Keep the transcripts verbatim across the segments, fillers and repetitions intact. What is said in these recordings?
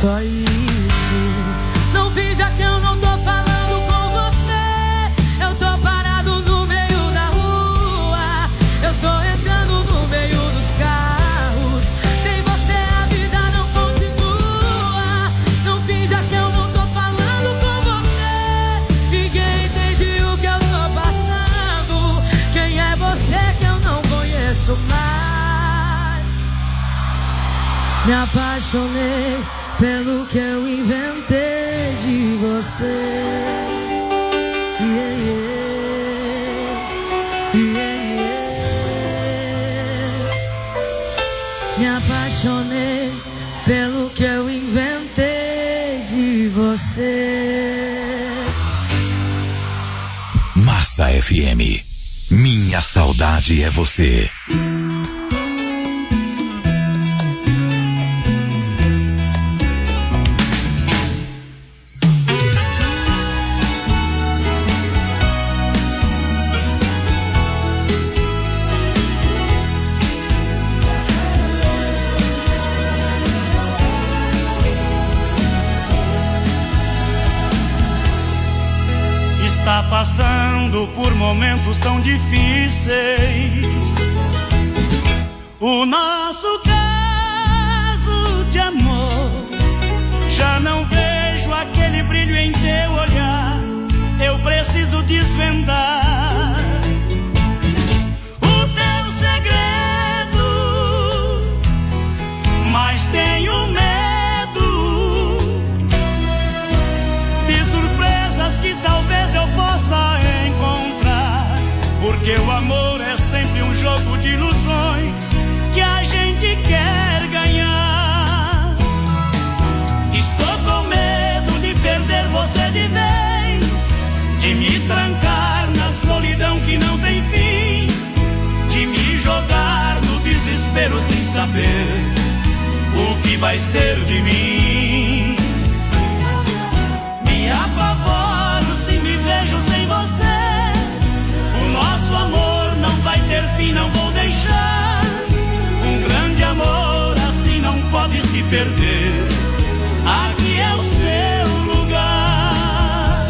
só isso. Não finja que eu não tô falando com você. Eu tô parado no meio da rua. Eu tô entrando no meio dos carros. Sem você a vida não continua. Não finja que eu não tô falando com você. Ninguém entende o que eu tô passando. Quem é você que eu não conheço mais? Me apaixonei pelo que eu inventei de você. Yeah, yeah. Yeah, yeah. Me apaixonei pelo que eu inventei de você. Massa F M. Minha saudade é você. Está passando por momentos tão difíceis. O nosso caso de amor, já não vejo aquele brilho em teu olhar. Eu preciso desvendar o teu segredo, mas tenho medo de surpresas que talvez eu possa encontrar, porque o amor é sempre um jogo de ilusões que a gente quer ganhar. Estou com medo de perder você de vez, de me trancar na solidão que não tem fim, de me jogar no desespero sem saber o que vai ser de mim. Me apavoro se me vejo sem você. O nosso amor não vai ter fim, não vou deixar. Um grande amor assim não pode se perder. Aqui é o seu lugar.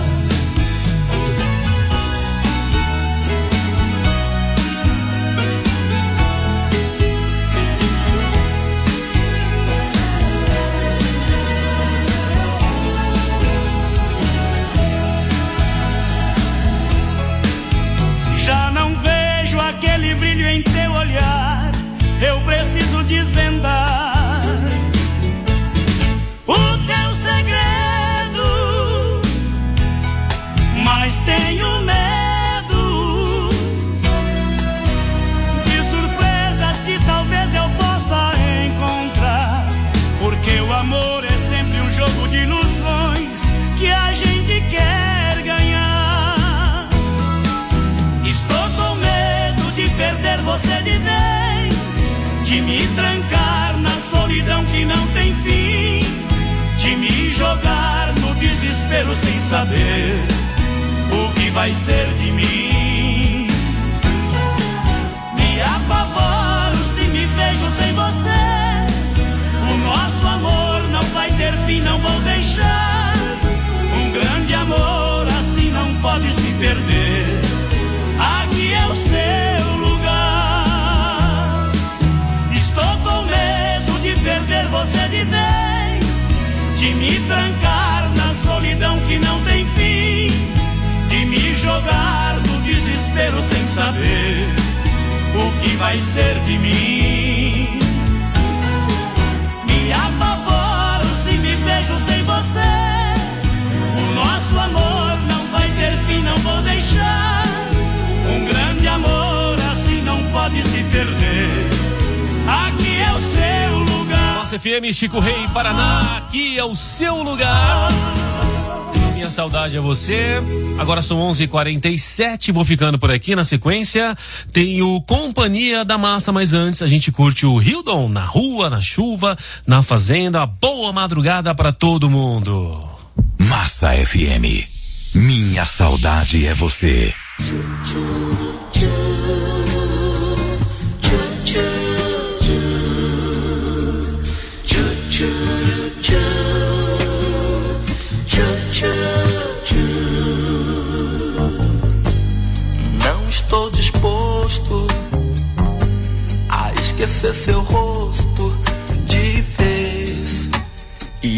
Já não vejo aquele brilho em teu olhar. Eu preciso desvendar o teu segredo, mas tenho medo de surpresas que talvez eu possa encontrar, porque o amor é sempre um jogo de ilusões que a gente quer ganhar. Estou com medo de perder você de vez, de me trancar na solidão que não tem fim, de me jogar no desespero sem saber o que vai ser de mim. Me apavoro se me vejo sem você. O nosso amor não vai ter fim, não vou deixar. Um grande amor assim não pode se perder. Aqui é o seu lugar. Estou com medo de perder você de vez, de me trancar na solidão que não tem fim, de me jogar no desespero sem saber o que vai ser de mim. Me apavoro se me vejo sem você. O nosso amor não vai ter fim, não vou deixar. Um grande amor assim não pode se perder. Aqui é o seu lugar. Nossa F M, Chico Rei, Paraná. Aqui é o seu lugar. Minha saudade é você. Agora são onze e quarenta e sete. Vou ficando por aqui. Na sequência tem o Companhia da Massa. Mas antes a gente curte o Hildon na rua, na chuva, na fazenda. Boa madrugada pra todo mundo. Massa F M. Minha saudade é você. Choo-choo.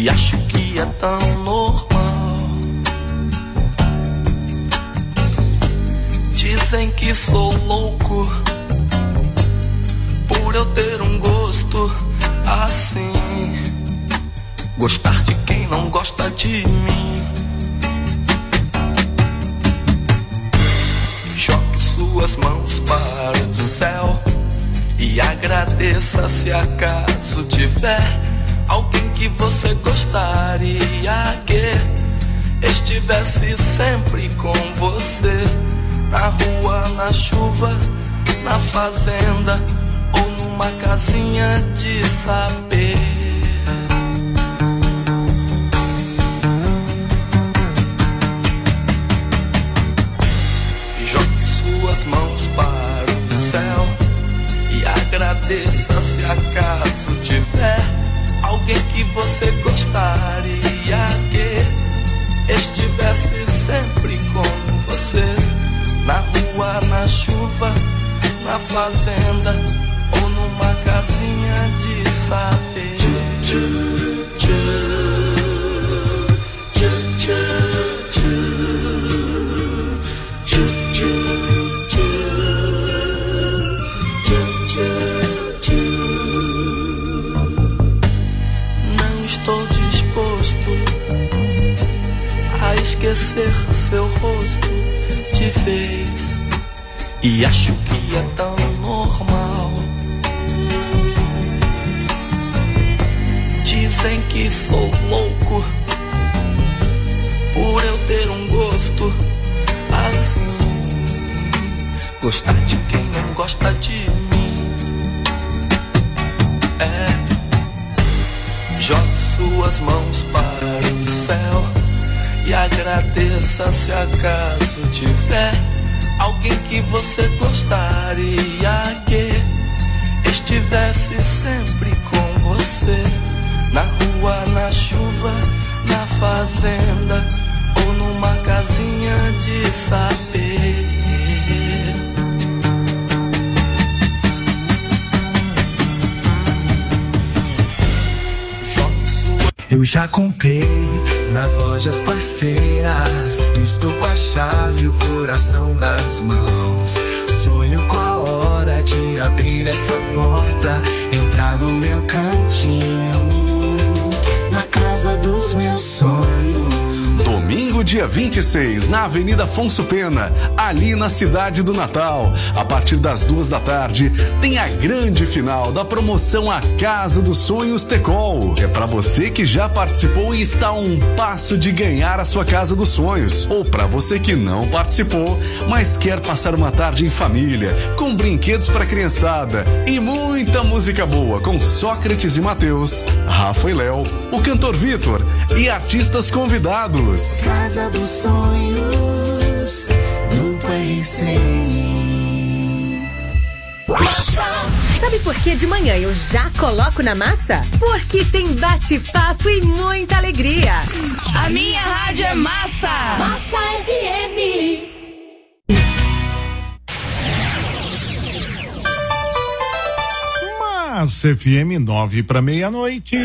e acho que é tão normal. Dizem que sou louco por eu ter um gosto assim, gostar de quem não gosta de mim. Jogue suas mãos para o céu e agradeça se acaso tiver alguém que você gostaria que estivesse sempre com você, na rua, na chuva, na fazenda ou numa casinha de saber. Jogue suas mãos para o céu e agradeça se acaso tiver alguém que você gostaria que estivesse sempre com você, na rua, na chuva, na fazenda ou numa casinha de saber. Tchu, tchu, tchu, tchu, tchu, tchu, tchu, tchu, tchu, tchu. Não estou disposto a esquecer seu rosto de vez, e acho que é tão normal. Dizem que sou louco por eu ter um gosto assim, gostar de quem não gosta de mim. É, jogue suas mãos para o céu e agradeça se acaso tiver alguém que você gostaria que estivesse sempre com você, na rua, na chuva, na fazenda ou numa casinha de saber. Eu já comprei nas lojas parceiras, estou com a chave e o coração nas mãos. Sonho com a hora de abrir essa porta, entrar no meu cantinho, na casa dos meus sonhos. Domingo, dia vinte e seis, na Avenida Afonso Pena, ali na cidade do Natal. A partir das duas da tarde, tem a grande final da promoção A Casa dos Sonhos Tecol. É pra você que já participou e está a um passo de ganhar a sua Casa dos Sonhos. Ou pra você que não participou, mas quer passar uma tarde em família, com brinquedos pra criançada e muita música boa com Sócrates e Mateus, Rafa e Léo, o cantor Vitor e artistas convidados. Casa dos Sonhos, Grupo R C N. Sabe por que de manhã eu já coloco na massa? Porque tem bate-papo e muita alegria. A minha rádio é massa. Massa F M. Massa F M, nove para meia-noite.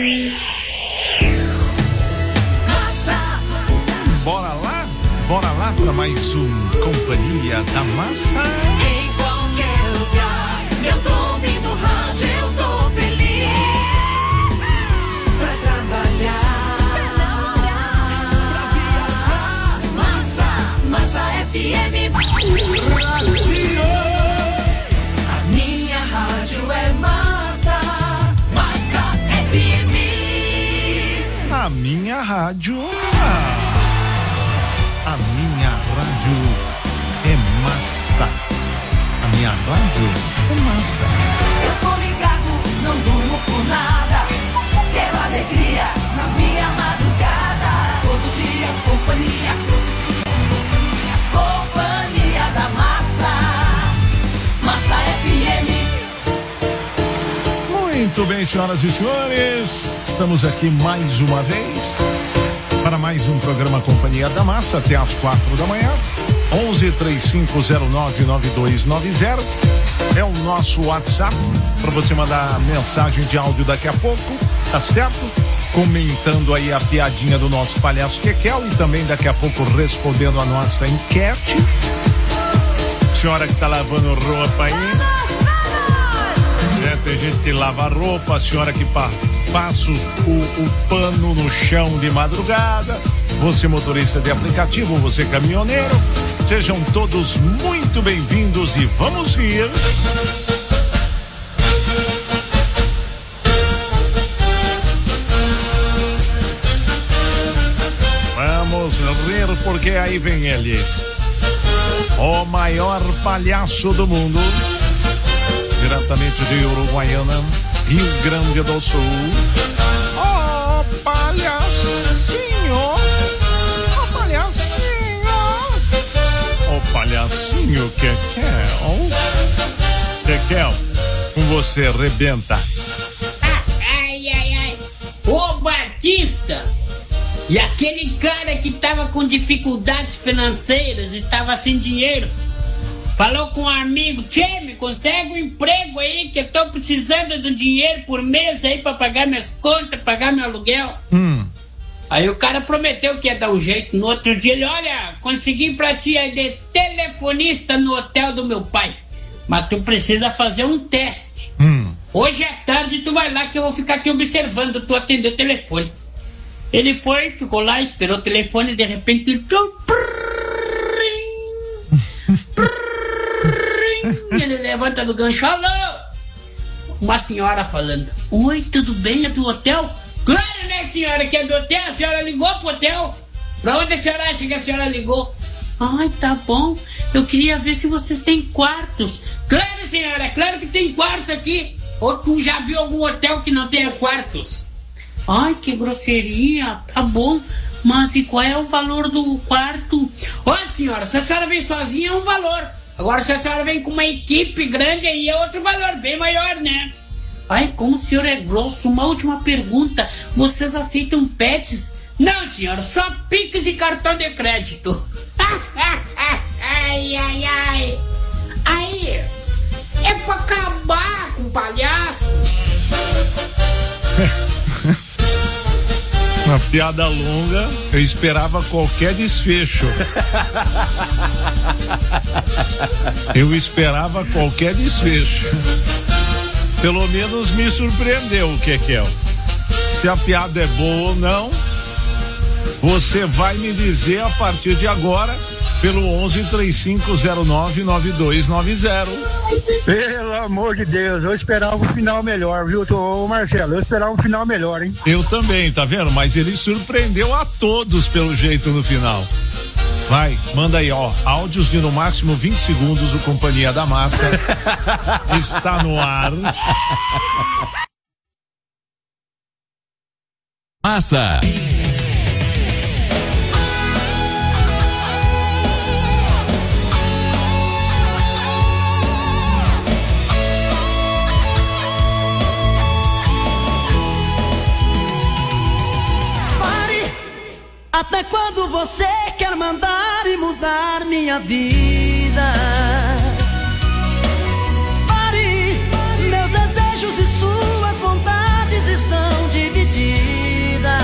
Bora lá, bora lá para mais um Companhia da Massa. Em qualquer lugar, eu tô ouvindo rádio, eu tô feliz. Pra trabalhar, pra viajar, Massa, Massa F M. A minha rádio é Massa, Massa F M. A minha rádio. A minha rádio é massa. A minha rádio é massa. Eu tô ligado, não durmo por nada. Quero alegria na minha madrugada. Todo dia, companhia. Companhia da Massa. Massa F M. Muito bem, senhoras e senhores. Estamos aqui mais uma vez para mais um programa Companhia da Massa, até às quatro da manhã. onze, três cinco zero nove, nove dois nove zero é o nosso WhatsApp para você mandar mensagem de áudio daqui a pouco, tá certo? comentando aí a piadinha do nosso palhaço Kekel e também daqui a pouco respondendo a nossa enquete. Senhora que tá lavando roupa aí. É, tem gente que lava roupa, a senhora que pa, passa o, o pano no chão de madrugada, você motorista de aplicativo, você caminhoneiro, sejam todos muito bem-vindos e vamos rir. Vamos rir porque aí vem ele, o maior palhaço do mundo, diretamente de Uruguaiana, Rio Grande do Sul. Oh, palhacinho, oh, palhacinho, oh, palhacinho, Kekel, Kekel, com você, rebenta. Ai, ai, ai, ô Batista, e aquele cara que tava com dificuldades financeiras, estava sem dinheiro, falou com um amigo: tchê, me consegue um emprego aí que eu tô precisando do dinheiro por mês aí pra pagar minhas contas, pagar meu aluguel. Hum. Aí o cara prometeu que ia dar um jeito. No outro dia ele: olha, consegui pra ti aí de telefonista no hotel do meu pai, mas tu precisa fazer um teste. Hum. Hoje à tarde tu vai lá que eu vou ficar aqui observando tu atender o telefone. Ele foi, ficou lá, esperou o telefone, de repente entrou. Ele levanta do gancho: alô? Uma senhora falando: oi, tudo bem? É do hotel? Claro, né, senhora, que é do hotel? A senhora ligou pro hotel? Pra onde a senhora acha que a senhora ligou? Ai, tá bom, eu queria ver se vocês têm quartos. Claro, senhora, claro que tem quarto aqui. Ou tu já viu algum hotel que não tenha quartos? Ai, que grosseria, tá bom, mas e qual é o valor do quarto? Ó, senhora, se a senhora vem sozinha é um valor. Agora, se a senhora vem com uma equipe grande, aí é outro valor, bem maior, né? Ai, como o senhor é grosso. Uma última pergunta: vocês aceitam pets? Não, senhora, só Pix e cartão de crédito. Ai, ai, ai. Aí, é pra acabar com o palhaço. Uma piada longa, eu esperava qualquer desfecho. Eu esperava qualquer desfecho. Pelo menos me surpreendeu, Kekel. Se a piada é boa ou não, você vai me dizer a partir de agora pelo onze, três cinco zero nove, nove dois nove zero. Pelo amor de Deus, eu esperava um final melhor, viu, ô Marcelo? Eu esperava um final melhor, hein? Eu também, tá vendo? Mas ele surpreendeu a todos pelo jeito no final. Vai, manda aí, ó, áudios de no máximo vinte segundos, o Companhia da Massa está no ar. Massa. Até quando você quer mandar e mudar minha vida? Pare, meus desejos e suas vontades estão divididas.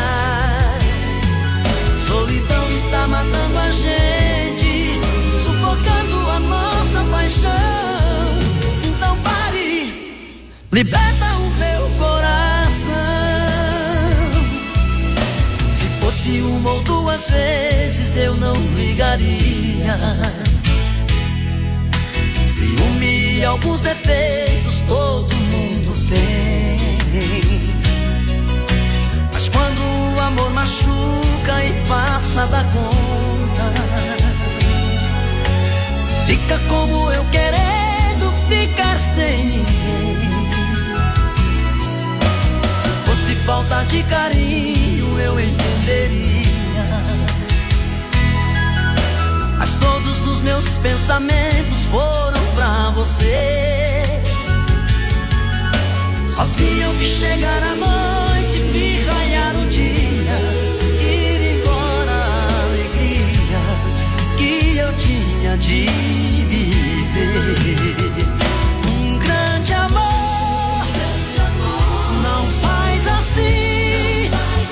Solidão está matando a gente, sufocando a nossa paixão. Então pare, liberta o meu coração. Se uma ou duas vezes eu não ligaria. Ciúme e alguns defeitos todo mundo tem, mas quando o amor machuca e passa da conta, fica como eu querendo ficar sem ninguém. Se fosse falta de carinho eu entenderia, mas todos os meus pensamentos foram pra você. Sozinho eu vi chegar a noite, vi raiar o dia, ir embora a alegria que eu tinha de viver. Um grande amor não faz assim.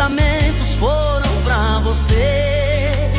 pensamentos foram pra você.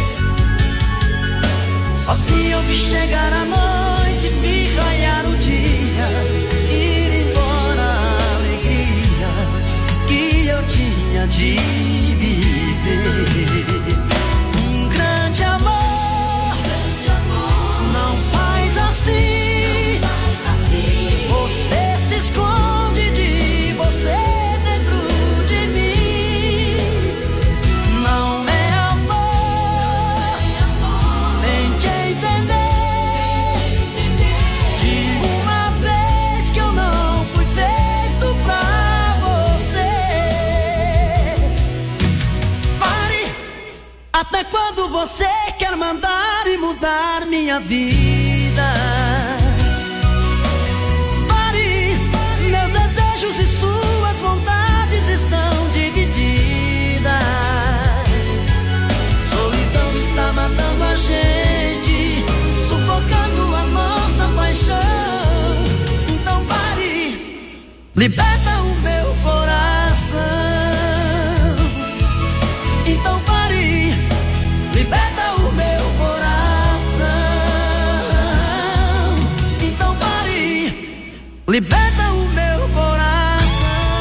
Só se eu vi chegar a noite, vi raiar o dia, ir embora a alegria que eu tinha de viver. Um grande amor, não faz assim. Você se esconde de você dentro de mim. Não é amor, tente entender. De uma vez que eu não fui feito pra você. Pare, até quando você quer mandar e mudar minha vida? Pare, meus desejos e suas vontades estão divididas. Solidão está matando a gente, sufocando a nossa paixão. Então pare, liberta o meu coração. Então pare, liberta o meu coração. Então pare, liberta o meu coração.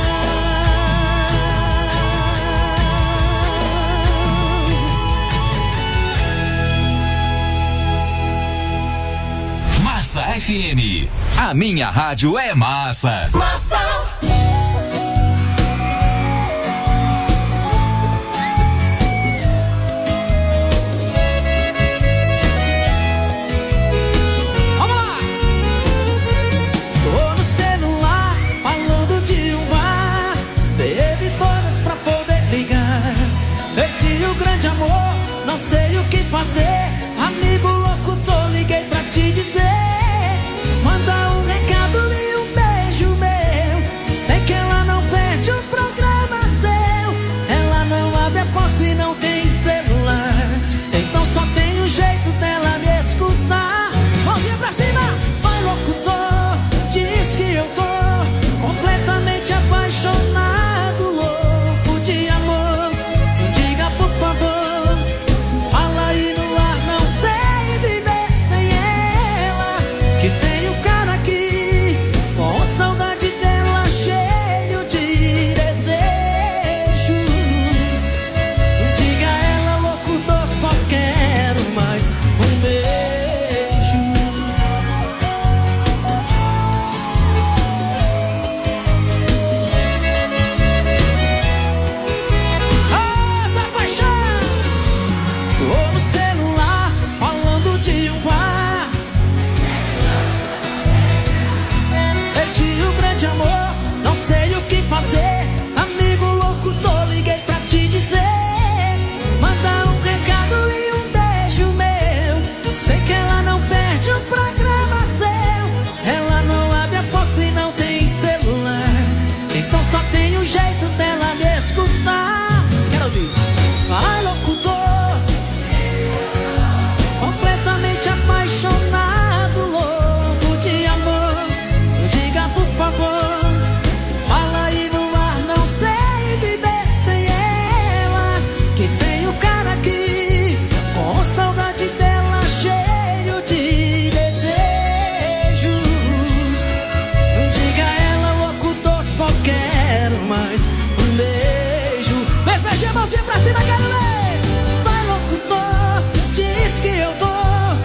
Massa F M. A minha rádio é massa. Massa. Vamos lá! Tô no celular, falando de um bar. Bebi todas pra poder ligar. Perdi o grande amor, não sei o que fazer. Amigo louco, tô liguei pra te dizer. Manda um recado e um beijo meu. Sei que ela não perde o programa seu. Ela não abre a porta e não tem celular. Então só tem um jeito dela me escutar. Mãozinha pra cima, vai locutor. Diz que eu tô completamente apaixonado, louco de amor. Diga por favor, fala aí no ar, não sei viver sem ela. Que tem um cara aqui com saudade dela, cheio de desejos. Diga a ela, locutor, só quero mais um beijo. Ah, tá paixão! Tô no celular, falando de um bar. Perdi o grande amor, não sei o que fazer. Amigo louco, tô liguei pra te dizer. Manda um recado e um beijo meu. Sei que ela não perde o programa seu. Ela não abre a porta e não tem celular. Então só tem um jeito dela me escutar. Quero ouvir. Vai locutor, completamente apaixonado, louco de amor. Diga por favor, fala aí no ar, não sei viver sem ela. Que tem um cara aqui com saudade dela, cheio de desejos. Diga a ela, locutor, só quero mais um beijo. Mas mexe a mãozinha pra cima, quero ver. Vai locutor, diz que eu tô.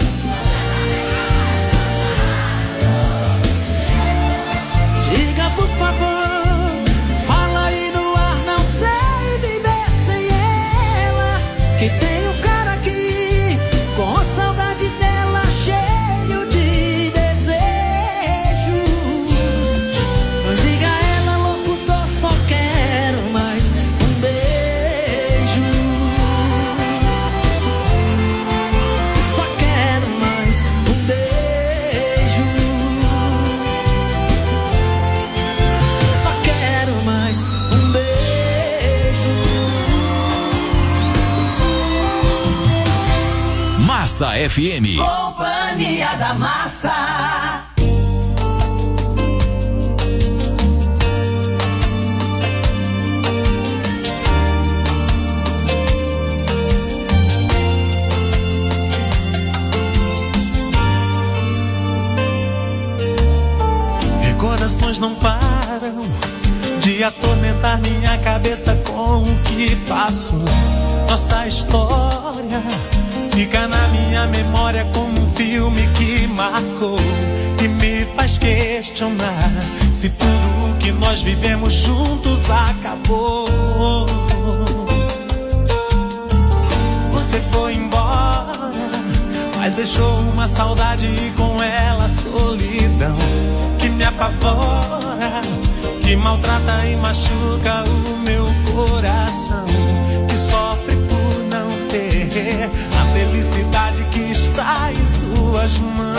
Diga por favor, fala aí no ar, não sei viver sem ela. Que tem um cara aqui com saudade dela, cheio de desejos. Diga a ela, locutor, só quero mais um beijo. Só quero mais um beijo. Só quero mais um beijo. Massa F M. Companhia da Massa. atormentar minha cabeça com o que passo. Nossa história fica na minha memória como um filme que marcou e me faz questionar se tudo o que nós vivemos juntos acabou. Você foi embora, mas deixou uma saudade e com ela a solidão que me apavora, que maltrata e machuca o meu coração, que sofre por não ter a felicidade que está em suas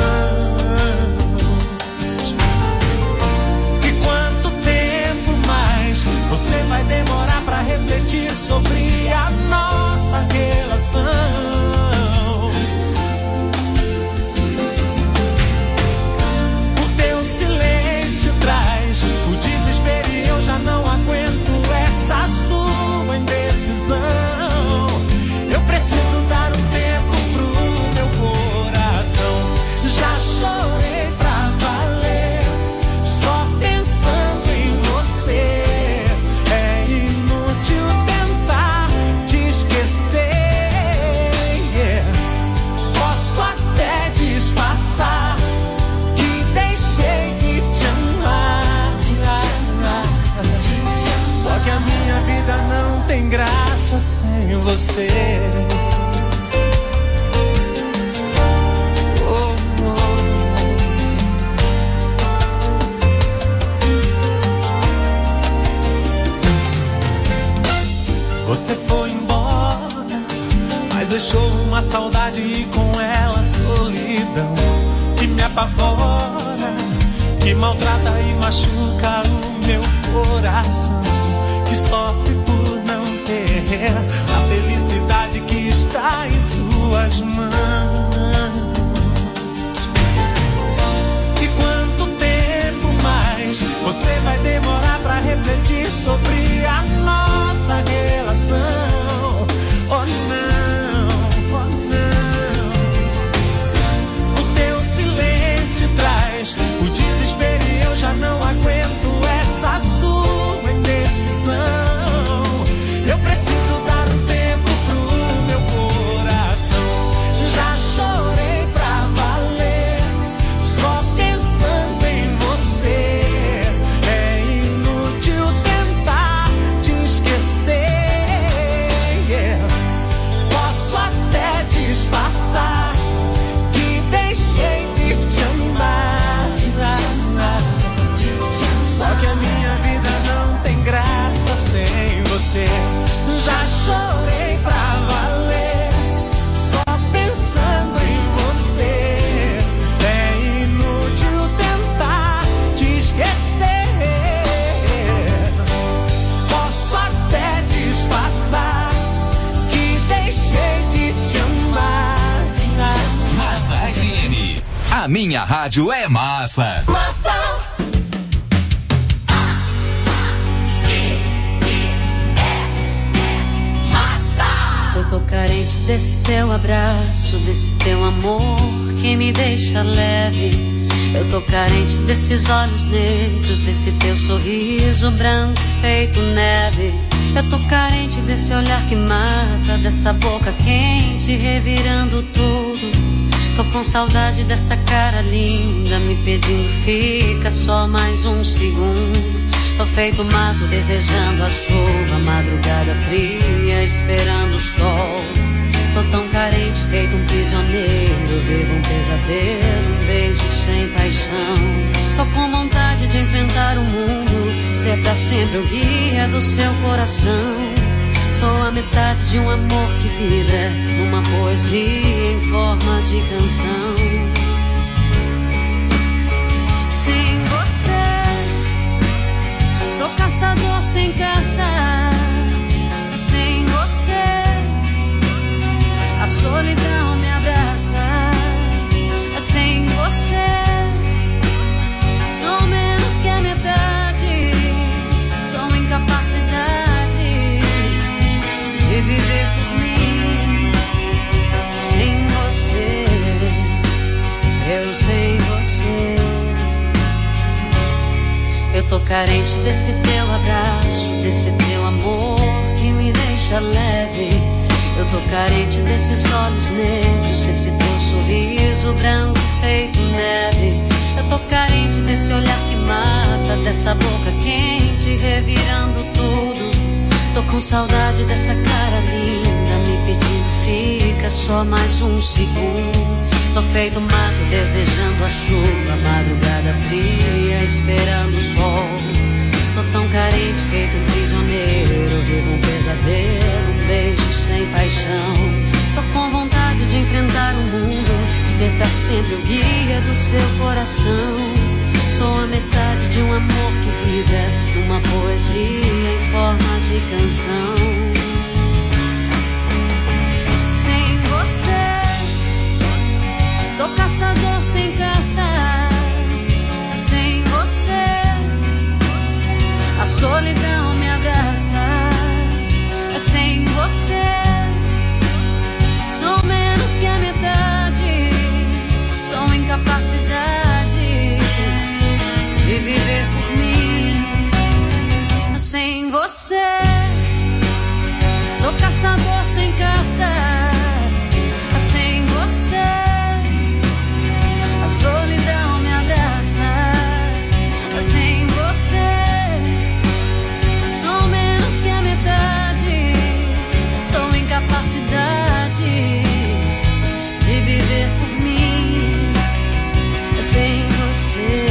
mãos. E quanto tempo mais você vai demorar pra refletir sobre a nossa relação? O teu silêncio traz o desespero e eu já não aguento essa sua indecisão. Eu preciso dar um tempo pro meu coração. Já chorei pra valer, só pensando em você. É inútil tentar te esquecer, yeah. Posso até disfarçar que deixei de te amar, só que a minha vida não tem graça sem você. Oh, oh. Você foi embora, mas deixou uma saudade e com ela a solidão que me apavora, que maltrata e machuca o meu coração, que sofre por não ter a felicidade que está em suas mãos. E quanto tempo mais você vai demorar pra refletir sobre a nossa relação? Oh não, oh não. O teu silêncio traz o desespero e eu já não aguento essa sua indecisão. Eu preciso dar um tempo pro meu coração. Já chorei pra valer, só pensando em você. É inútil tentar te esquecer, yeah. Posso até disfarçar que deixei de te amar, só que a minha vida não tem graça sem você. Já chorei pra valer, só pensando em você. É inútil tentar te esquecer. Posso até disfarçar que deixei de te amar. Massa F M. A minha rádio é massa. Massa. Eu tô carente desse teu abraço, desse teu amor que me deixa leve. Eu tô carente desses olhos negros, desse teu sorriso branco feito neve. Eu tô carente desse olhar que mata, dessa boca quente revirando tudo. Tô com saudade dessa cara linda me pedindo fica só mais um segundo. Tô feito mato desejando a chuva, madrugada fria esperando o sol. Tô tão carente feito um prisioneiro, vivo um pesadelo, um beijo sem paixão. Tô com vontade de enfrentar o mundo, ser pra sempre o guia do seu coração. Sou a metade de um amor que vibra numa poesia em forma de canção. Sem você, sou caçador sem caça. Sem você, a solidão me abraça. Sem você, sou menos que a metade. Sou incapacidade de viver por mim. Sem você, eu sem você. Eu tô carente desse teu abraço, desse teu amor que me deixa leve. Eu tô carente desses olhos negros, desse teu sorriso branco feito neve. Eu tô carente desse olhar que mata, dessa boca quente revirando tudo. Tô com saudade dessa cara linda me pedindo fica só mais um segundo. Tô feito mato desejando a chuva, madrugada fria esperando o sol. Tô tão carente feito um prisioneiro, vivo um pesadelo, um beijo sem paixão. Tô com vontade de enfrentar o mundo, ser pra sempre o guia do seu coração. Sou a metade de um amor que vibra numa poesia em forma de canção. Sem você, sou caçador sem caça. Sem você, a solidão me abraça. Sem você, sou menos que a metade. Sou incapacidade de viver por mim. Sem você, sou caçador sem caça. Sem você, a solidão me abraça. Sem você, sou menos que a metade. Sou incapacidade de viver por mim. Sem você.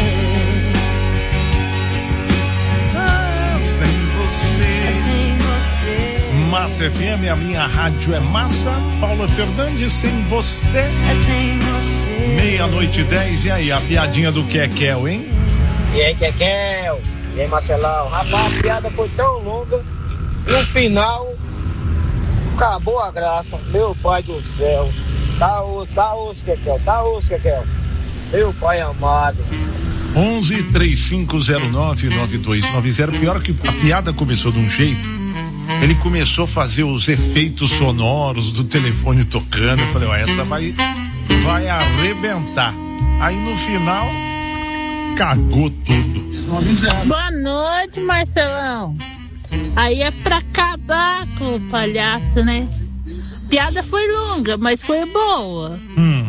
Ah, sem você. Sem você. Massa F M, a minha rádio é massa. Paula Fernandes, sem você. É sem você. Meia-noite e dez, e aí, a piadinha do Kekel, hein? E aí, Kekel? E aí, Marcelão? Rapaz, a piada foi tão longa. No final, acabou a graça. Meu pai do céu. Tá osso, tá osso, Kekel. Tá osso, Kekel. Meu pai amado. onze, três cinco zero nove, nove dois nove zero. Pior que a piada começou de um jeito. Ele começou a fazer os efeitos sonoros do telefone tocando. Eu falei, ó, essa vai, vai arrebentar. Aí no final, cagou tudo. Boa noite, Marcelão. Aí é pra acabar com o palhaço, né? A piada foi longa, mas foi boa. Hum.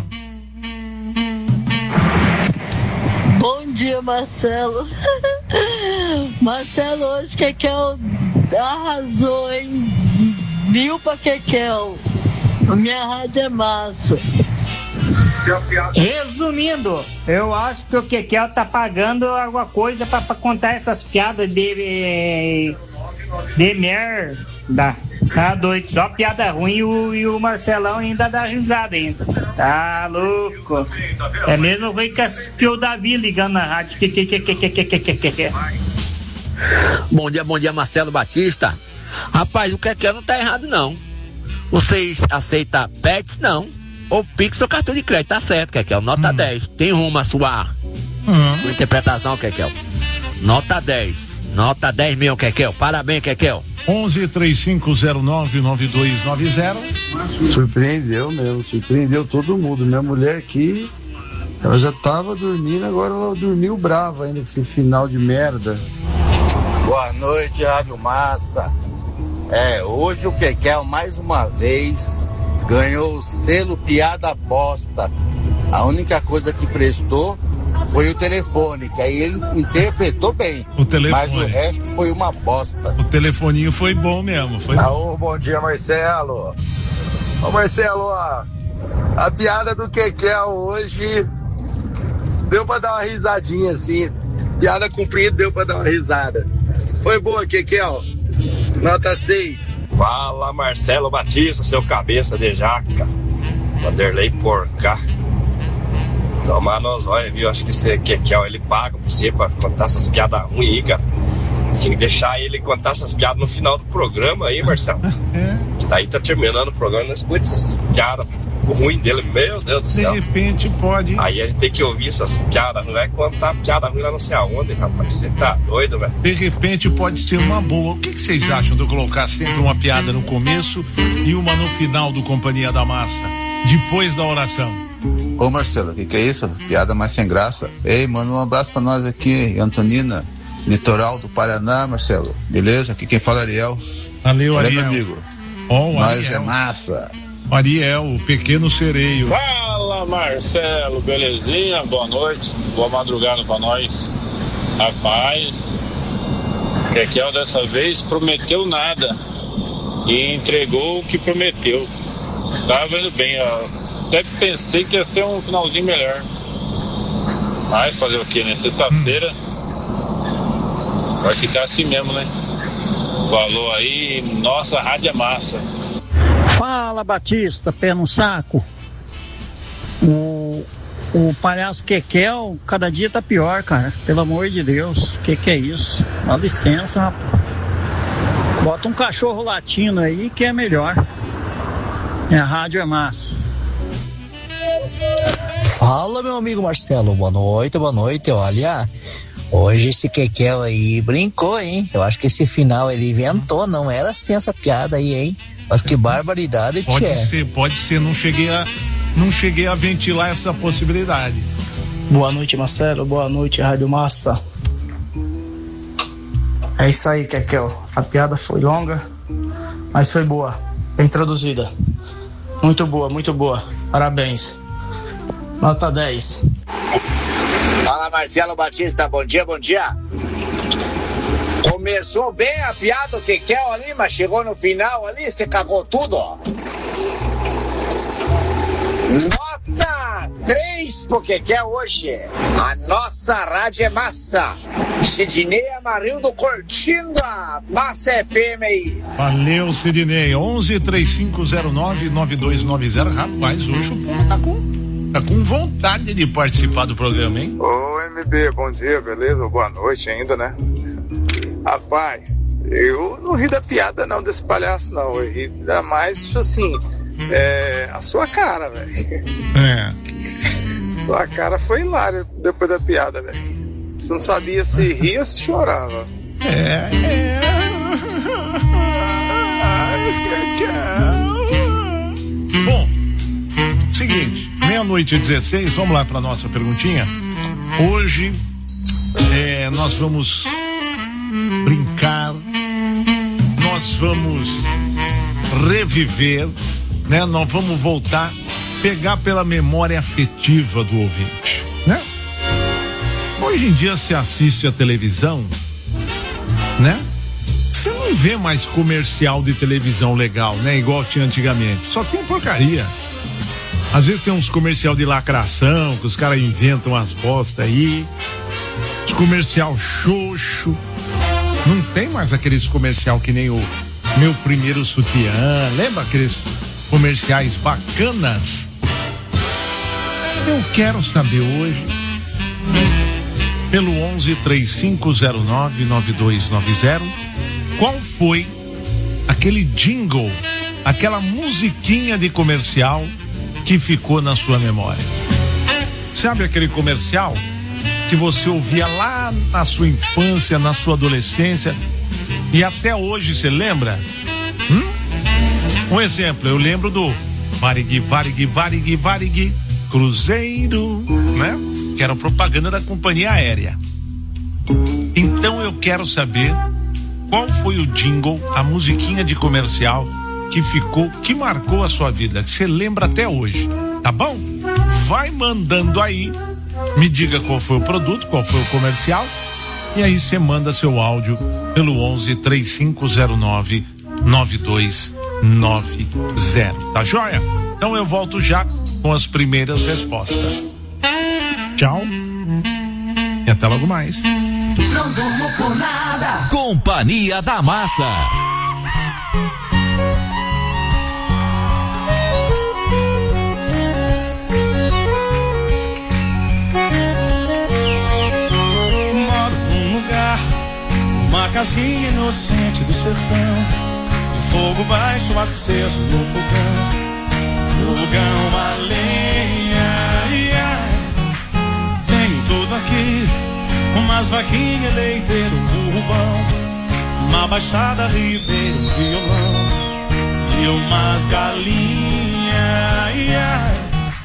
Bom dia, Marcelo. Marcelo, hoje Kekel arrasou, hein? Mil pra Kekel. Minha rádio é massa. Resumindo, eu acho que o Kekel tá pagando alguma coisa pra, pra contar essas piadas de de merda. Tá doido, só piada ruim e o, e o Marcelão ainda dá risada ainda. Tá louco. É mesmo ruim que, que o Davi ligando na rádio. Que, que, que, que, que, que, que, que, que. Bom dia, bom dia, Marcelo Batista. Rapaz, o Kekel não tá errado, não. Vocês aceitam Pets? Não. Ou Pix ou cartão de crédito, tá certo, Kekel. Nota hum. dez. Tem rumo a sua, hum. sua interpretação, Kekel. Nota dez. Nota dez mil, Kekel. Parabéns, Kekel. onze, três cinco zero nove, nove dois nove zero. Surpreendeu mesmo, surpreendeu todo mundo. Minha mulher aqui, ela já tava dormindo, agora ela dormiu brava ainda com esse final de merda. Boa noite, Rádio Massa. É, hoje o Kekel mais uma vez ganhou o selo piada bosta. A única coisa que prestou foi o telefone, que aí ele interpretou bem. O telefone. Mas o resto foi uma bosta. O telefoninho foi bom mesmo. Foi Alô, bom dia, Marcelo. Ô, Marcelo, ó, a piada do Kekel hoje deu pra dar uma risadinha assim. Piada comprida, deu pra dar uma risada. Foi boa, Kekel. Nota seis. Fala, Marcelo Batista, seu cabeça de jaca. Vanderlei Porca. Tomar nos olhos, viu? Acho que esse Kekel, ele paga pra você pra contar essas piadas ruins aí, cara. Tinha que deixar ele contar essas piadas no final do programa aí, Marcelo. É. Que daí tá terminando o programa, não escuta essas piadas ruins dele, meu Deus do céu. De repente pode. Aí a gente tem que ouvir essas piadas, não vai contar piada ruim lá não sei aonde, rapaz. Você tá doido, velho? De repente pode ser uma boa. O que, que vocês acham de eu colocar sempre uma piada no começo e uma no final do Companhia da Massa? Depois da oração. Ô Marcelo, o que, que é isso? Piada mais sem graça. Ei, manda um abraço pra nós aqui, Antonina. litoral do Paraná, Marcelo. Beleza? Aqui quem fala é Ariel. Valeu, Valeu, Ariel. meu amigo. Oh, Nós Ariel. é massa. Ariel, o pequeno sereio. Fala, Marcelo, belezinha? Boa noite, boa madrugada pra nós. Rapaz, Kekel dessa vez prometeu nada e entregou o que prometeu. Tava vendo bem, ó. Até pensei que ia ser um finalzinho melhor. Mas fazer o que, né? Sexta-feira vai ficar assim mesmo, né? Falou aí, nossa rádio é massa. Fala, Batista, pé no saco. O, o palhaço Kekel cada dia tá pior, cara. Pelo amor de Deus, que que é isso? Dá licença, rapaz. Bota um cachorro latino aí que é melhor. É, a rádio é massa. Fala, meu amigo Marcelo, boa noite, boa noite. Olha, hoje esse Kekel aí brincou, hein? Eu acho que esse final ele inventou, não era assim essa piada aí, hein? Mas que barbaridade, Pode tchê. ser, pode ser, não cheguei a não cheguei a ventilar essa possibilidade. Boa noite, Marcelo, boa noite, Rádio Massa. É isso aí, Kekel. A piada foi longa, mas foi boa, bem traduzida. Muito boa, muito boa. Parabéns. Nota dez. Fala, Marcelo Batista, bom dia, bom dia. Começou bem a piada, o Kekel ali, mas chegou no final ali, você cagou tudo, ó. Nota três pro Kekel hoje. A nossa rádio é massa. Sidney Amarildo curtindo a Massa F M aí. Valeu, Sidney. onze três cinco zero nove nove dois nove zero. Rapaz, hoje o povo tá com, tá com vontade de participar do programa, hein? Ô, M B, bom dia, beleza? Boa noite ainda, né? Rapaz, eu não ri da piada não desse palhaço não, eu ri da mais, tipo assim, é, a sua cara, velho. É. Sua cara foi hilária depois da piada, velho. Você não sabia se ria ou se chorava. É, é. Bom, seguinte, meia-noite e dezesseis, vamos lá para nossa perguntinha. Hoje é, nós vamos brincar, nós vamos reviver, né? Nós vamos voltar, pegar pela memória afetiva do ouvinte, né? Hoje em dia se assiste a televisão, né? Você não vê mais comercial de televisão legal, né? Igual tinha antigamente, só tem porcaria. Às vezes tem uns comercial de lacração, que os caras inventam as bostas aí, os comercial xoxo. Não tem mais aqueles comercial que nem o Meu Primeiro Sutiã. Lembra aqueles comerciais bacanas? Eu quero saber hoje, pelo onze três cinco zero nove nove dois nove zero, qual foi aquele jingle, aquela musiquinha de comercial que ficou na sua memória. Sabe aquele comercial que você ouvia lá na sua infância, na sua adolescência e até hoje você lembra? Hum? Um exemplo, eu lembro do Varig, Varig, Varig, Varig Cruzeiro, né? Que era propaganda da companhia aérea. Então eu quero saber qual foi o jingle, a musiquinha de comercial que ficou, que marcou a sua vida, que você lembra até hoje, tá bom? Vai mandando aí, me diga qual foi o produto, qual foi o comercial, e aí você manda seu áudio pelo onze três cinco zero nove nove dois nove zero, tá joia? Então eu volto já com as primeiras respostas. Tchau e até logo mais. Não durmo por nada. Companhia da Massa. Uma casinha inocente do sertão, um fogo baixo aceso no fogão, fogão a lenha, yeah. Tenho tudo aqui, umas vaquinhas, leiteiro, um burro bom, uma baixada, ribeiro, um violão e umas galinhas, yeah.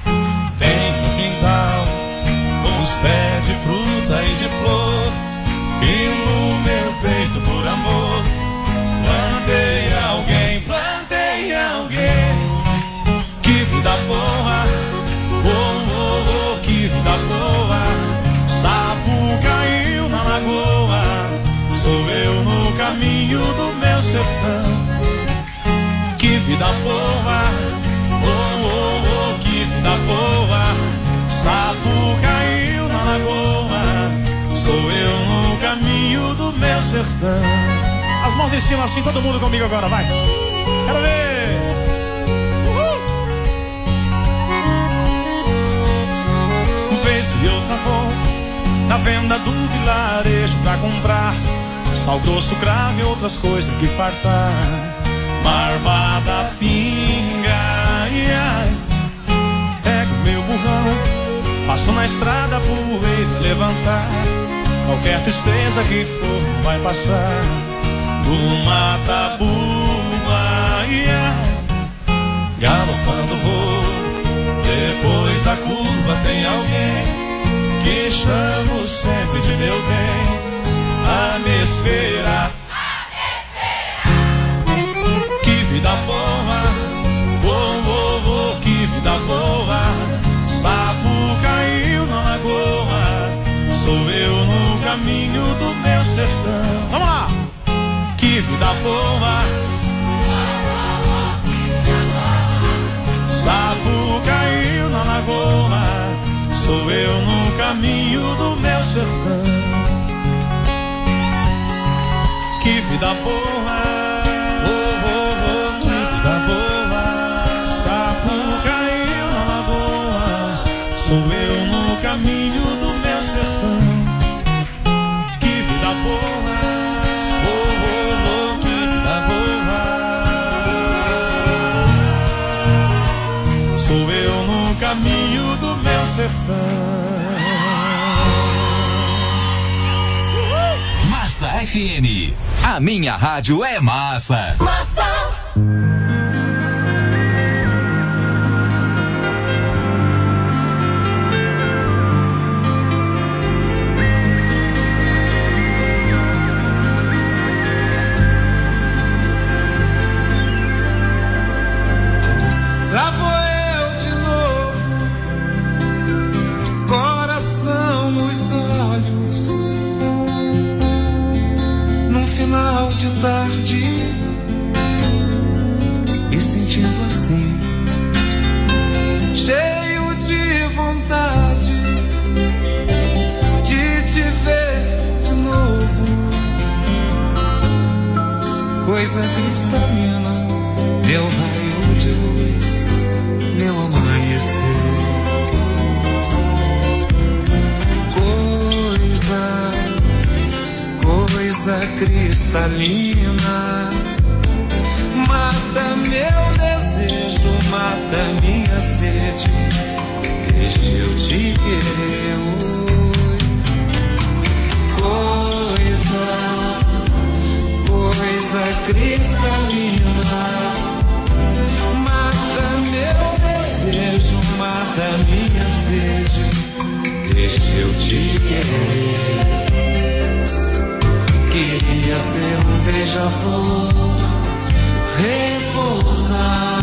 Tenho um quintal com os pés de fruta e de flor, indo meu peito por amor. Plantei alguém, plantei alguém. Que vida boa, oh, oh, oh, que vida boa. Sapo caiu na lagoa, sou eu no caminho do meu sertão. Que vida boa, oh, oh, oh, que vida boa. Sapo caiu na lagoa, sou eu no caminho do meu sertão. As mãos em cima assim, todo mundo comigo agora, vai. Quero ver. Uhul. Vez e outra vou na venda do vilarejo pra comprar sal grosso, cravo e outras coisas que fartar. Marvada, pinga, ai, ai. Pego meu burrão, passo na estrada, poeira levantar. Qualquer tristeza que for vai passar. Do Matabuba, ai, ai. Galopando vou, depois da curva tem alguém que chamo sempre de meu bem a me esperar. Que vida boa, oh, oh, oh, que vida boa. Sapo caiu na lagoa, sou eu no caminho do meu sertão. Vamos lá! Que vida boa. Sapo caiu na lagoa, sou eu no caminho do meu sertão. Que vida boa, oh, oh, oh, que vida boa. Sapo caiu na lagoa, sou eu no caminho do meu sertão. Que vida boa, oh, oh, oh, que vida boa. Sou eu no caminho do meu sertão. Massa F M, a minha rádio é massa. Massa. Lá vou eu de novo, coração nos olhos, num final de tarde, me sentindo assim, cheio de vontade de te ver de novo. Coisa cristalina, meu raio de luz, meu amanhecer. Coisa, coisa cristalina, mata meu desejo, mata minha sede, deixa eu te querer. Coisa, coisa cristalina, mata meu desejo, mata minha sede, deixa eu te querer. Queria ser um beija-flor, repousar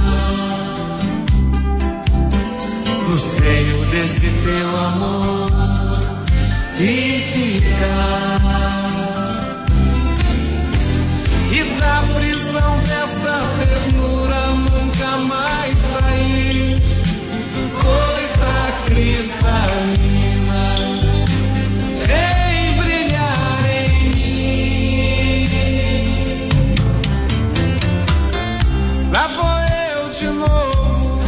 no seio desse teu amor e ficar, e da prisão dessa ternura nunca mais sair. Coisa cristalina, vem brilhar em mim. Lá vou eu de novo,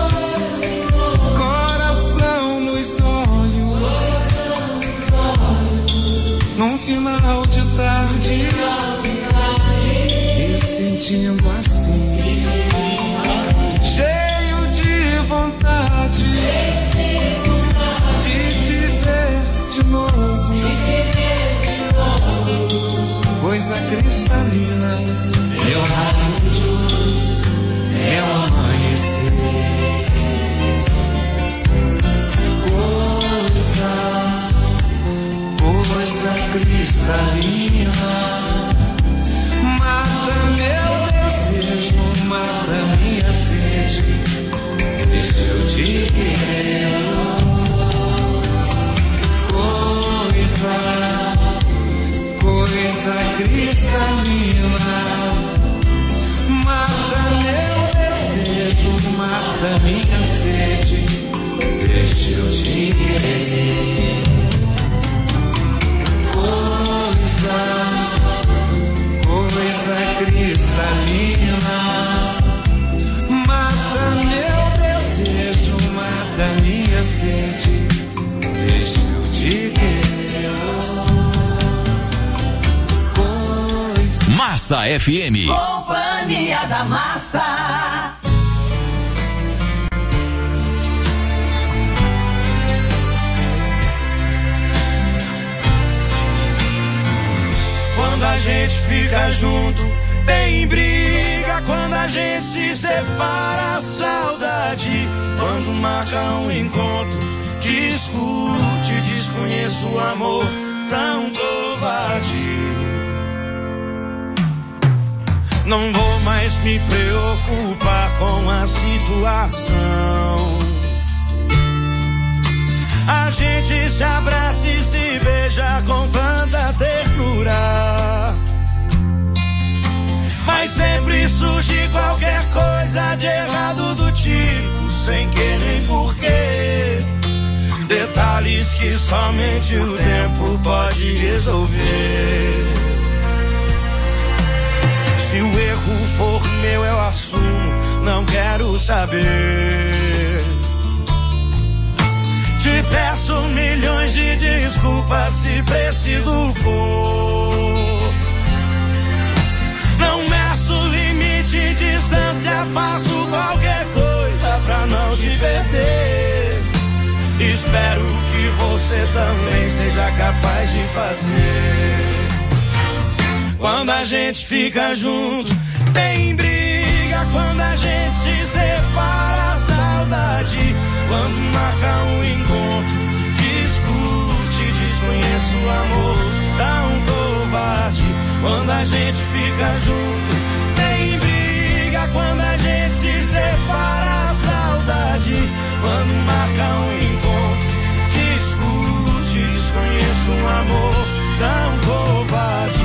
coração nos olhos, num final de tarde, me sentindo assim, cheio de vontade de te ver de novo. Coisa cristalina, meu raio de luz, meu amanhecer. Coisa, coisa cristalina, quero. Coisa, coisa cristalina, mata meu desejo, mata minha sede, deixa eu te querer. Coisa, coisa cristalina, mata meu desejo, mata minha sede, deixa eu te querer. Massa F M. Companhia da Massa. Quando a gente fica junto, tem briga. Quando a gente se separa, a saudade. Quando marca um encontro, discute, desconheço o amor tão covarde. Não vou mais me preocupar com a situação. A gente se abraça e se beija com tanta ternura, mas sempre surge qualquer coisa de errado do tipo, sem querer nem porquê. Detalhes que somente o tempo pode resolver. Se o erro for meu, eu assumo, não quero saber. Te peço milhões de desculpas se preciso for. Não meço limite, distância, faço qualquer coisa pra não te perder. Espero que você também seja capaz de fazer. Quando a gente fica junto, tem briga. Quando a gente se separa, a saudade. Quando marca um encontro, discute, desconheço o amor tão covarde. Quando a gente fica junto, tem briga. Quando a gente se separa, a saudade. Quando marca um encontro, discute, desconheço um amor tão covarde.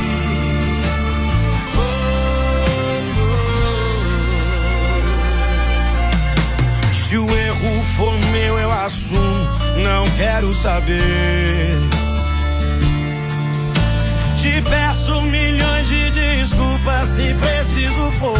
Se o erro for meu, eu assumo, não quero saber. Te peço milhões de desculpas se preciso for.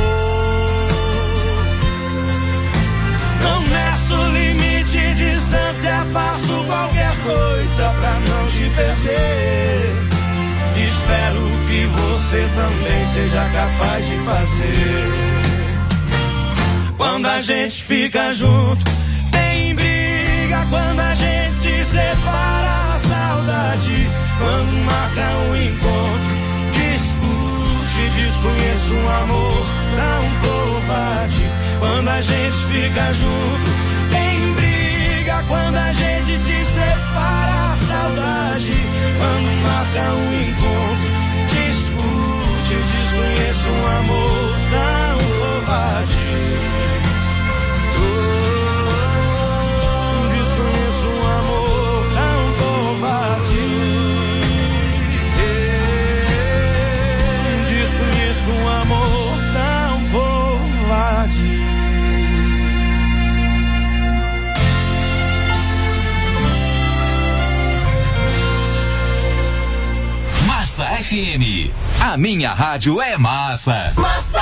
Não meço limite, distância, faço qualquer coisa pra não te perder. Espero que você também seja capaz de fazer. Quando a gente fica junto, tem briga. Quando a gente se separa, a saudade. Quando marca um encontro, discute, desconheço um amor tão covarde. Quando a gente fica junto, tem briga. Quando a gente se separa, a saudade. Quando marca um encontro, discute, desconheço um amor tão covarde. Um amor tão covarde. Massa F M. A minha rádio é massa. Massa.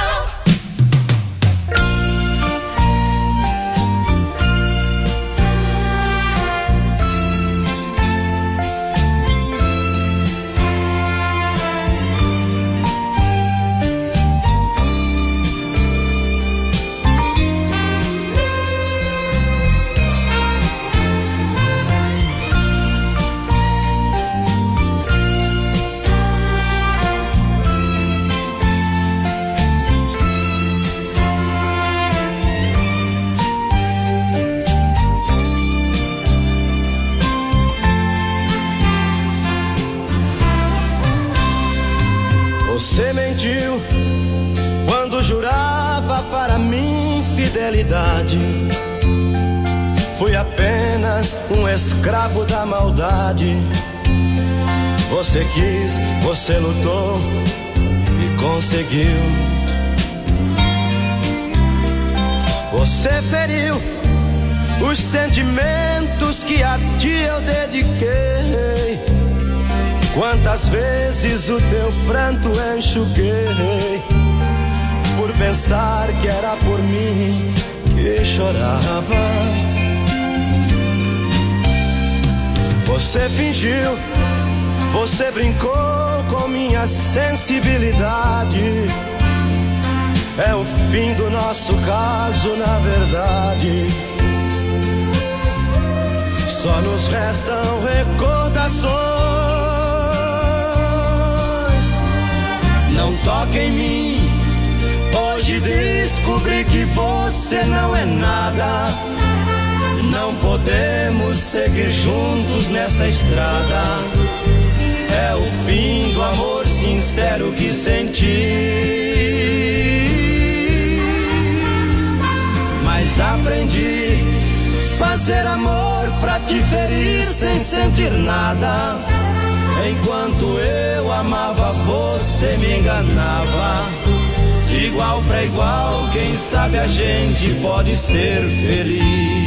Você mentiu quando jurava para mim fidelidade. fui apenas um escravo da maldade. Você quis, você lutou e conseguiu. Você feriu os sentimentos que a ti eu dediquei. Quantas vezes o teu pranto enxuguei, por pensar que era por mim que chorava. Você fingiu, você brincou com minha sensibilidade. É o fim do nosso caso, na verdade. Só nos restam recordações. Não toque em mim. Hoje descobri que você não é nada. Não podemos seguir juntos nessa estrada. É o fim do amor sincero que senti. Mas aprendi fazer amor pra te ferir sem sentir nada. Enquanto eu amava, você me enganava. De igual pra igual, quem sabe a gente pode ser feliz.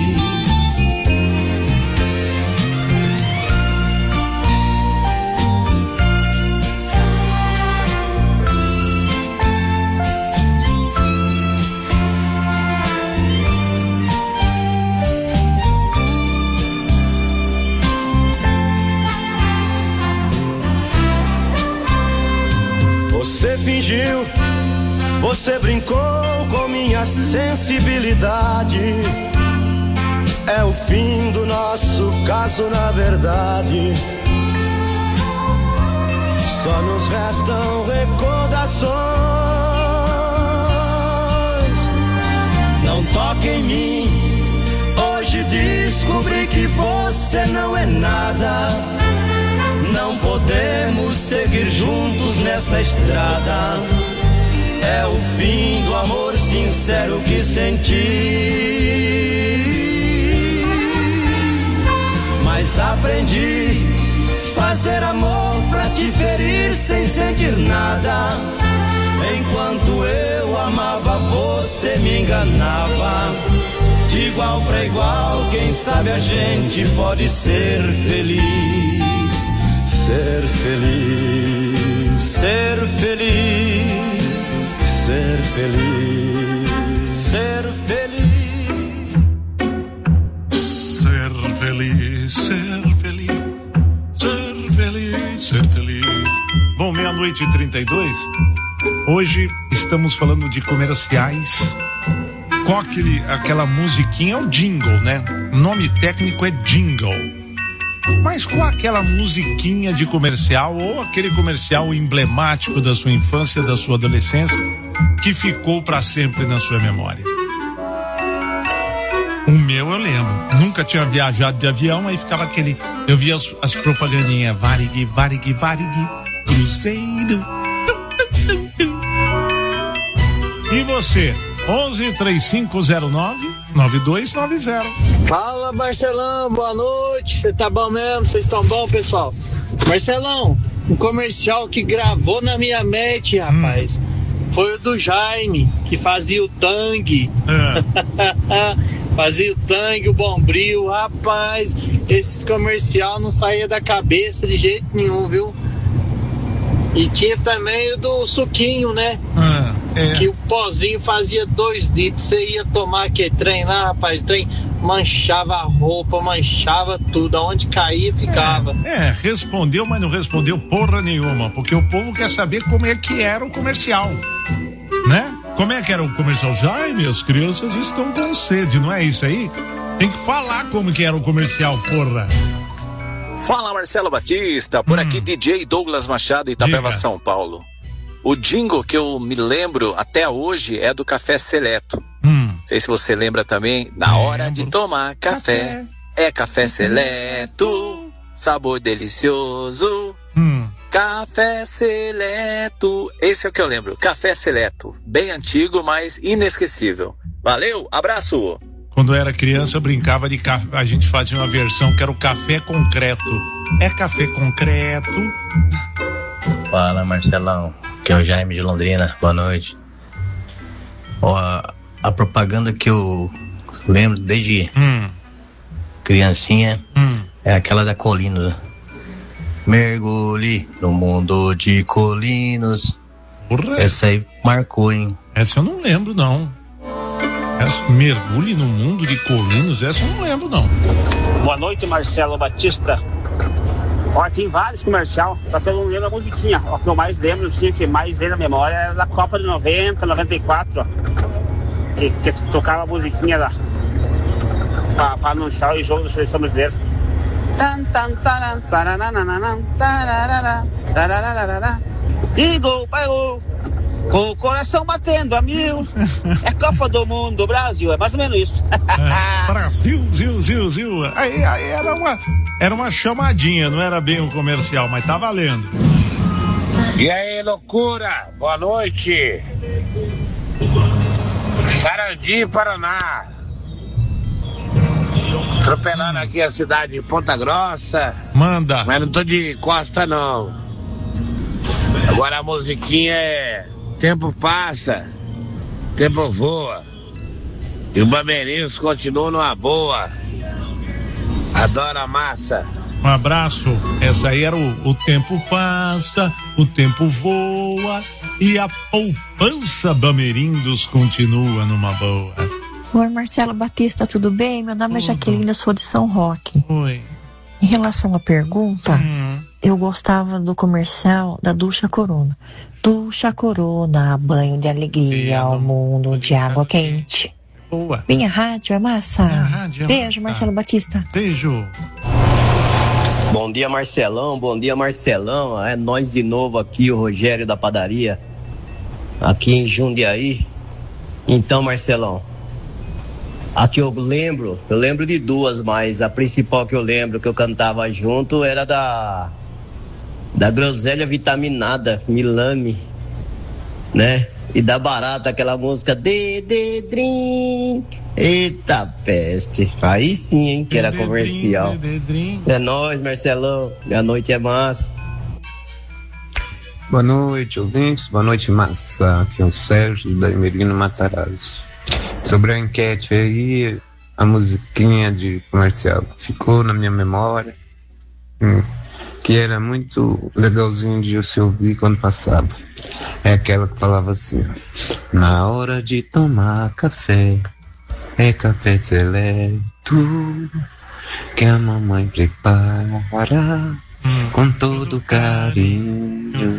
Você fingiu, você brincou com minha sensibilidade. É o fim do nosso caso, na verdade. Só nos restam recordações. Não toque em mim. Hoje descobri que você não é nada. Não podemos seguir juntos nessa estrada. É o fim do amor sincero que senti. Mas aprendi fazer amor pra te ferir sem sentir nada. Enquanto eu amava, você me enganava. De igual pra igual, quem sabe a gente pode ser feliz. Ser feliz, ser feliz, ser feliz, ser feliz. Ser feliz, ser feliz, ser feliz, ser feliz. Bom, meia-noite e trinta e dois. Hoje estamos falando de comerciais. Qual aquele, aquela musiquinha é o jingle, né? O nome técnico é jingle. Mas qual aquela musiquinha de comercial ou aquele comercial emblemático da sua infância, da sua adolescência, que ficou para sempre na sua memória? O meu eu lembro. Nunca tinha viajado de avião, aí ficava aquele... Eu via as, as propagandinhas. Varig, Varig, Varig, Cruzeiro. E você? onze, três cinco zero nove, nove dois nove zero. Fala, Marcelão, boa noite. Você tá bom mesmo? Vocês estão bom, pessoal? Marcelão, um comercial que gravou na minha mente, rapaz, hum. foi o do Jaime, que fazia o Tang. É. Fazia o Tang, o Bombril. Rapaz, esse comercial não saía da cabeça de jeito nenhum, viu? E tinha também o do suquinho, né? Ah, é. Que o pozinho fazia dois litros. Você ia tomar aquele trem lá, rapaz. O trem manchava a roupa, manchava tudo. Aonde caía, ficava. É, é, respondeu, mas não respondeu porra nenhuma. Porque o povo quer saber como é que era o comercial, né? Como é que era o comercial? Jaime, as crianças estão com sede, não é isso aí? Tem que falar como que era o comercial, porra. Fala, Marcelo Batista, por hum. aqui D J Douglas Machado, Itapeva, Diga. São Paulo. O jingle que eu me lembro até hoje é do Café Seleto. Hum. Não sei se você lembra também. Na lembro. Hora de tomar café, café. É Café Seleto, sabor delicioso. Hum. Café Seleto, esse é o que eu lembro. Café Seleto, bem antigo, mas inesquecível. Valeu, abraço. Quando eu era criança, eu brincava de café. A gente fazia uma versão que era o café concreto. É café concreto. Fala, Marcelão. Que é o Jaime de Londrina. Boa noite. Ó, a, a propaganda que eu lembro desde hum. criancinha hum. é aquela da Colinos. Mergulhe no mundo de Colinos. Porra. Essa aí marcou, hein? Essa eu não lembro, não. Essa, mergulhe no mundo de Colinos, essa eu não lembro, não. Boa noite, Marcelo Batista. Ó, tem vários comercial, só que eu não lembro a musiquinha. O que eu mais lembro, assim, o que mais veio na memória era da Copa de noventa, noventa e quatro, ó. Que, que tocava a musiquinha lá pra, pra anunciar o jogo da seleção brasileira. E gol, pai, gol. Com o coração batendo a mil. É Copa do Mundo, Brasil, é mais ou menos isso. É, Brasil, zil, zil, zil. Aí, aí era uma, era uma chamadinha, não era bem um comercial, mas tá valendo. E aí, loucura, boa noite. Sarandi, Paraná. Atropelando aqui a cidade de Ponta Grossa. Manda. Mas não tô de costa, não. Agora a musiquinha é Tempo Passa, Tempo Voa. E o Bamerinhos continua numa boa. Adoro a massa. Um abraço. Essa aí era o, o Tempo Passa, o Tempo Voa e a poupança Bamerindos continua numa boa. Oi, Marcelo Batista, tudo bem? Meu nome uhum. é Jaqueline, eu sou de São Roque. Oi. Em relação à pergunta, uhum. eu gostava do comercial da Ducha Corona. Ducha Corona, banho de alegria ao mundo de água quente. Boa. Minha rádio é massa. Minha rádio é Beijo, massa. Marcelo Batista. Beijo. Bom dia, Marcelão. Bom dia, Marcelão. É nós de novo aqui, o Rogério da padaria, aqui em Jundiaí. Então, Marcelão, a que eu lembro, eu lembro de duas, mas a principal que eu lembro que eu cantava junto era da da groselha vitaminada, Milame, né? E da Barata, aquela música de de drink. Eita peste. Aí sim, hein, que era comercial. É nóis, Marcelão. Minha noite é massa. Boa noite, ouvintes. Boa noite, massa. Aqui é o Sérgio da Emerino Matarazzo. Sobre a enquete aí, a musiquinha de comercial ficou na minha memória, hum, que era muito legalzinho de se ouvir quando passava. É aquela que falava assim: na hora de tomar café, é café seleto que a mamãe prepara hum. com todo carinho.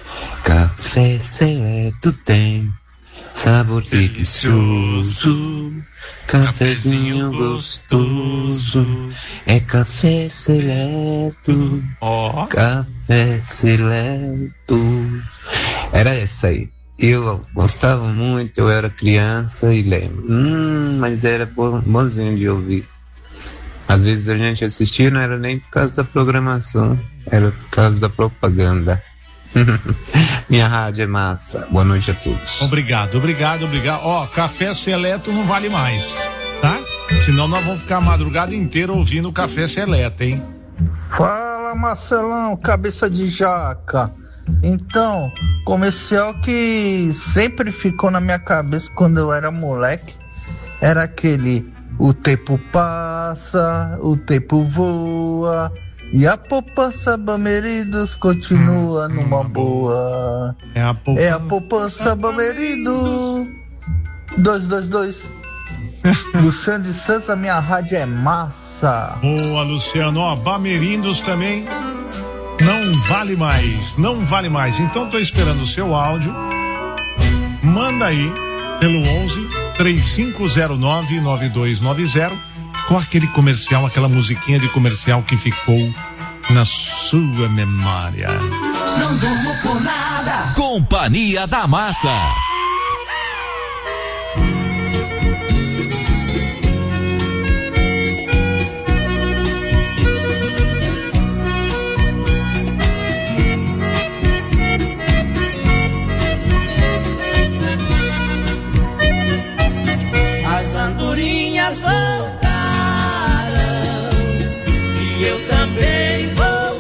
Café seleto tem sabor delicioso, cafezinho gostoso, é café seleto, oh. café seleto. Era essa aí. Eu gostava muito, eu era criança e lembro. Hum, mas era bonzinho de ouvir. Às vezes a gente assistia, não era nem por causa da programação, era por causa da propaganda. Minha rádio é massa. Boa noite a todos. Obrigado, obrigado, obrigado. Ó, oh, café seleto não vale mais, tá? Senão nós vamos ficar a madrugada inteira ouvindo café seleto, hein? Fala, Marcelão, cabeça de jaca. Então, comercial que sempre ficou na minha cabeça quando eu era moleque era aquele: o tempo passa, o tempo voa e a poupança Bamerindos continua hum, numa boa. É a poupança, é a poupança Bamerindos. dois dois dois. Luciano de Santos, a minha rádio é massa. Boa, Luciano. Ó, Bamerindos também não vale mais. Não vale mais. Então tô esperando o seu áudio. Manda aí pelo onze, três cinco zero nove, nove dois nove zero. Com aquele comercial, aquela musiquinha de comercial que ficou na sua memória. Não durmo por nada. Companhia da Massa. As andorinhas andorinhas voltarão e eu também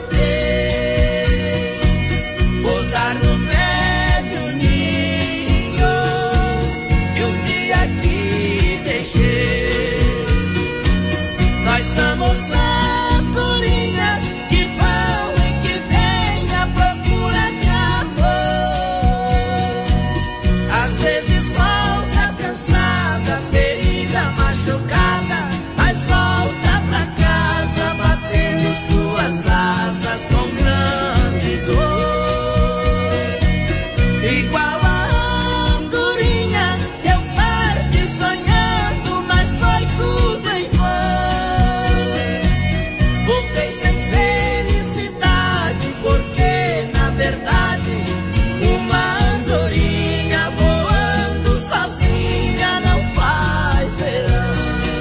voltei pousar no velho ninho que um dia aqui deixei. Nós somos andorinhas que vão e que vêm à procura de amor. Às vezes volta cansada, ferida, machucada, mas volta pra casa batendo suas asas com grande dor. Igual a andorinha, eu parti sonhando, mas foi tudo em vão. Voltei sem felicidade, porque na verdade uma andorinha voando sozinha não faz verão.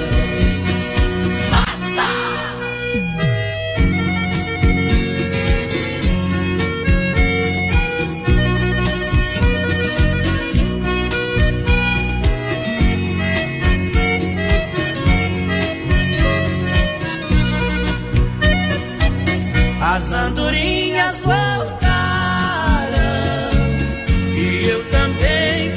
Basta! As andorinhas voltaram e eu também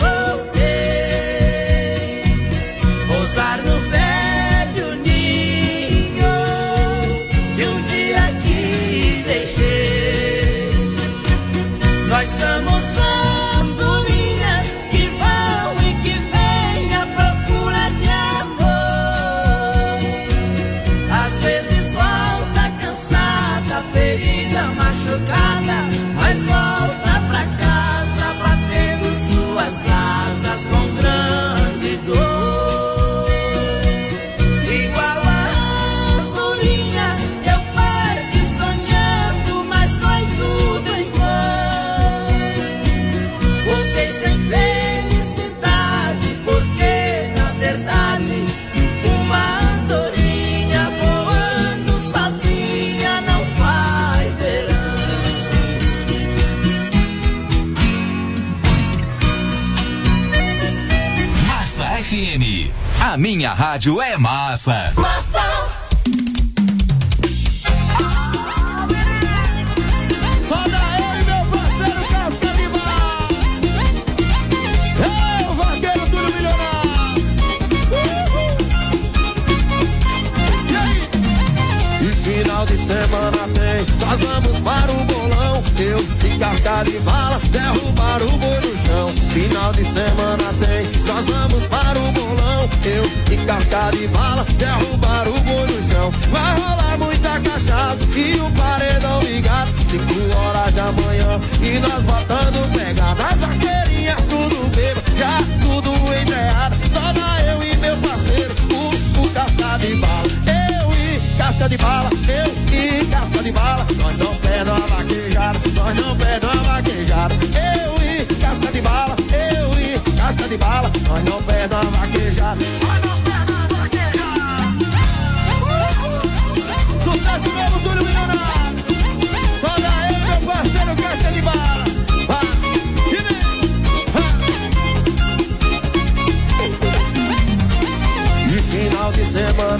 voltei pousar no velho ninho que um dia aqui deixei. Nós somos andorinhas que vão e que vêm à procura de amor. Às vezes volta cansada, ferida, machucada, mas volta pra casa batendo suas asas com grande dor. Igual a andorinha, eu parti sonhando, mas foi tudo em vão. Voltei sem felicidade, porque na verdade uma andorinha voando sozinha não faz verão. Massa F M. A minha rádio é massa. Massa! Só daí, meu parceiro Casca de Bala. É o vaqueiro tudo milionário. Uhul. E aí? E final de semana tem, nós vamos para o bolão. Eu e Casca de Bala derrubar o boi no chão. Final de semana tem, nós vamos para o bolão. Eu e Casca de Bala derrubar o boi no chão. Vai rolar muita cachaça e o paredão ligado. Cinco horas da manhã e nós botando pegada. As vaqueirinhas tudo bebo, já tudo enterrado. Só dá eu e meu parceiro, o, o Casca de Bala. Eu e Casca de Bala, eu e Casca de Bala. Nós não perdemos a vaquejada, nós não perdemos a vaquejada. Eu e Casca de Bala, eu e Casca de Bala. Nós não perdemos a vaquejada.